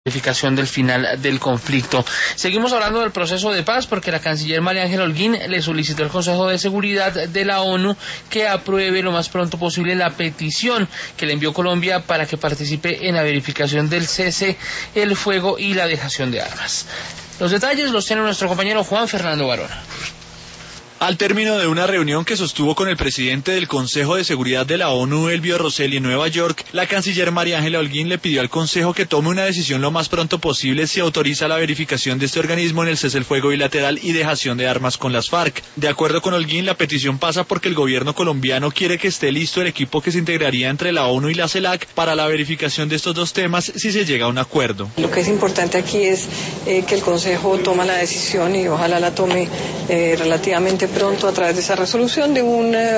verificación del final del conflicto. Seguimos hablando del proceso de paz porque la canciller María Ángela Holguín le solicitó al Consejo de Seguridad de la ONU que apruebe lo más pronto posible la petición que le envió Colombia para que participe en la verificación del cese, el fuego y la dejación de armas. Los detalles los tiene nuestro compañero Juan Fernando Barona. Al término de una reunión que sostuvo con el presidente del Consejo de Seguridad de la ONU, Elvio Rosselli, en Nueva York, la canciller María Ángela Holguín le pidió al Consejo que tome una decisión lo más pronto posible si autoriza la verificación de este organismo en el cese el fuego bilateral y dejación de armas con las FARC. De acuerdo con Holguín, la petición pasa porque el gobierno colombiano quiere que esté listo el equipo que se integraría entre la ONU y la CELAC para la verificación de estos dos temas si se llega a un acuerdo. Lo que es importante aquí es que el Consejo toma la decisión y ojalá la tome relativamente pronto a través de esa resolución de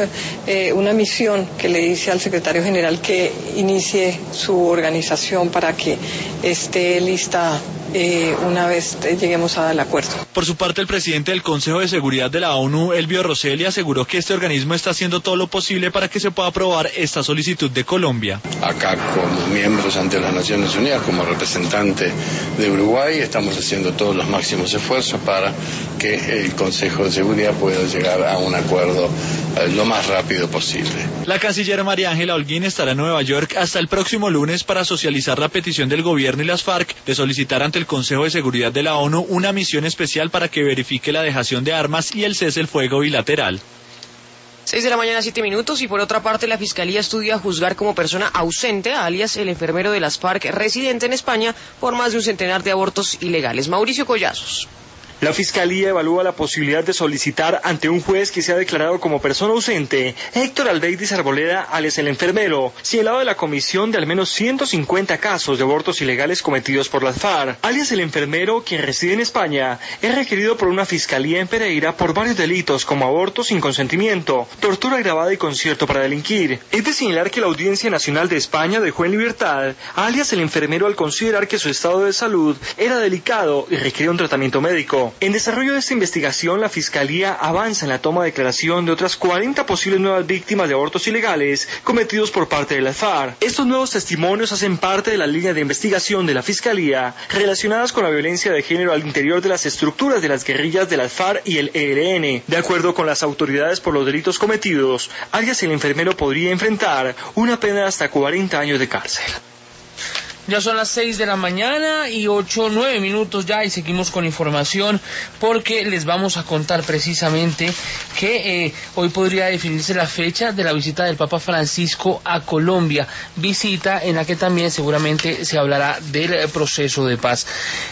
una misión que le dice al secretario general que inicie su organización para que esté lista una vez lleguemos al acuerdo. Por su parte, el presidente del Consejo de Seguridad de la ONU, Elvio Rosselli, aseguró que este organismo está haciendo todo lo posible para que se pueda aprobar esta solicitud de Colombia. Acá, como miembros ante las Naciones Unidas, como representante de Uruguay, estamos haciendo todos los máximos esfuerzos para que el Consejo de Seguridad pueda llegar a un acuerdo lo más rápido posible. La canciller María Ángela Holguín estará en Nueva York hasta el próximo lunes para socializar la petición del gobierno y las FARC de solicitar ante el Consejo de Seguridad de la ONU una misión especial para que verifique la dejación de armas y el cese el fuego bilateral. 6 de la mañana, 7 minutos, y por otra parte la Fiscalía estudia juzgar como persona ausente, alias el enfermero de las FARC residente en España, por más de un centenar de abortos ilegales. Mauricio Collazos. La Fiscalía evalúa la posibilidad de solicitar ante un juez que se ha declarado como persona ausente, Héctor Aldeidis Arboleda, alias el enfermero, señalado de la comisión de al menos 150 casos de abortos ilegales cometidos por las FARC. Alias el enfermero, quien reside en España, es requerido por una fiscalía en Pereira por varios delitos como aborto sin consentimiento, tortura agravada y concierto para delinquir. Es de señalar que la Audiencia Nacional de España dejó en libertad a alias el enfermero al considerar que su estado de salud era delicado y requería un tratamiento médico. En desarrollo de esta investigación, la Fiscalía avanza en la toma de declaración de otras 40 posibles nuevas víctimas de abortos ilegales cometidos por parte de las FARC. Estos nuevos testimonios hacen parte de la línea de investigación de la Fiscalía relacionadas con la violencia de género al interior de las estructuras de las guerrillas de las FARC y el ELN. De acuerdo con las autoridades por los delitos cometidos, alias el enfermero podría enfrentar una pena de hasta 40 años de cárcel. Ya son las 6 de la mañana y 9 minutos ya, y seguimos con información porque les vamos a contar precisamente que hoy podría definirse la fecha de la visita del Papa Francisco a Colombia, visita en la que también seguramente se hablará del proceso de paz.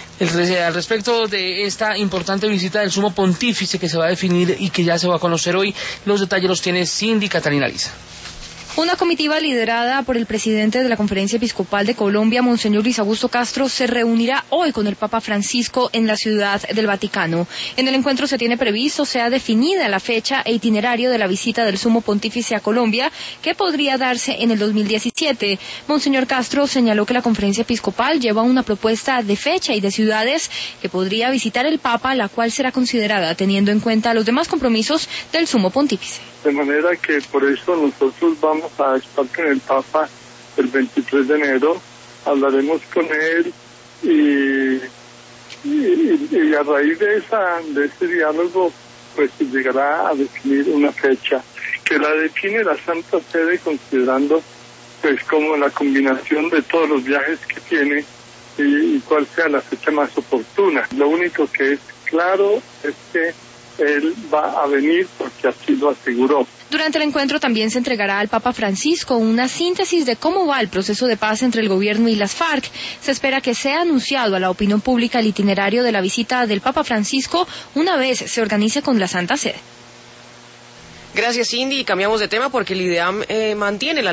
Al respecto de esta importante visita del Sumo Pontífice que se va a definir y que ya se va a conocer hoy, los detalles los tiene Cindy Catalina Liza. Una comitiva liderada por el presidente de la Conferencia Episcopal de Colombia, Monseñor Luis Augusto Castro, se reunirá hoy con el Papa Francisco en la Ciudad del Vaticano. En el encuentro se tiene previsto sea definida la fecha e itinerario de la visita del Sumo Pontífice a Colombia, que podría darse en el 2017. Monseñor Castro señaló que la Conferencia Episcopal lleva una propuesta de fecha y de ciudades que podría visitar el Papa, la cual será considerada teniendo en cuenta los demás compromisos del Sumo Pontífice. De manera que por eso nosotros vamos a estar con el Papa el 23 de enero, hablaremos con él y a raíz de ese diálogo pues se llegará a definir una fecha que la define la Santa Sede considerando pues como la combinación de todos los viajes que tiene y cuál sea la fecha más oportuna. Lo único que es claro es que él va a venir porque así lo aseguró. Durante el encuentro también se entregará al Papa Francisco una síntesis de cómo va el proceso de paz entre el gobierno y las FARC. Se espera que sea anunciado a la opinión pública el itinerario de la visita del Papa Francisco una vez se organice con la Santa Sede. Gracias, Cindy, y cambiamos de tema porque el IDEAM mantiene la